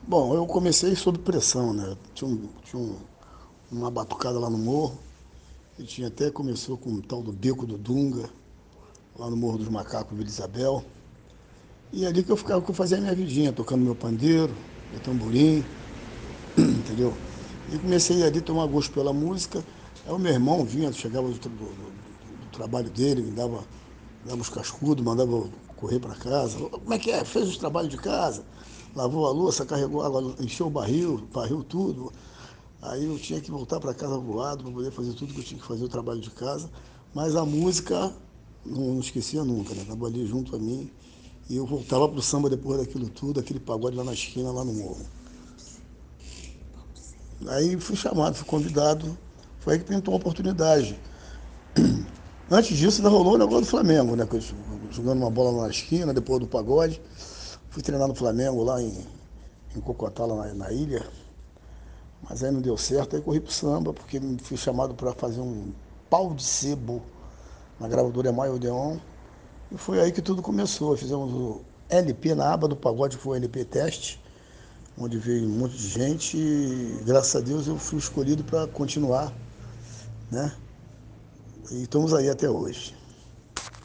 Bom, eu comecei sob pressão, né? Uma batucada lá no morro, e tinha até começou com o tal do Beco do Dunga, lá no Morro dos Macacos, Vila Isabel. E é ali que eu fazia a minha vidinha, tocando meu pandeiro, meu tamborim, entendeu? E comecei ali a tomar gosto pela música. Aí o meu irmão vinha, chegava do trabalho dele, me dava os cascudos, mandava eu correr para casa. Como é que é? Fez os trabalhos de casa, lavou a louça, carregou água, encheu o barril, varreu tudo. Aí eu tinha que voltar para casa voado para poder fazer tudo que eu tinha que fazer, o trabalho de casa. Mas a música não esquecia nunca, né? Estava ali junto a mim. E eu voltava pro samba depois daquilo tudo, aquele pagode lá na esquina, lá no morro. Aí fui chamado, fui convidado, foi aí que pintou a oportunidade. Antes disso ainda rolou o negócio do Flamengo, né? Jogando uma bola lá na esquina, depois do pagode. Fui treinar no Flamengo lá em Cocotá, lá na ilha. Mas aí não deu certo, aí corri pro samba, porque fui chamado para fazer um pau de sebo na gravadora Emaio Odeon. E foi aí que tudo começou. Fizemos o LP na aba do pagode, que foi o LP Teste, onde veio um monte de gente e graças a Deus eu fui escolhido para continuar, né? E estamos aí até hoje.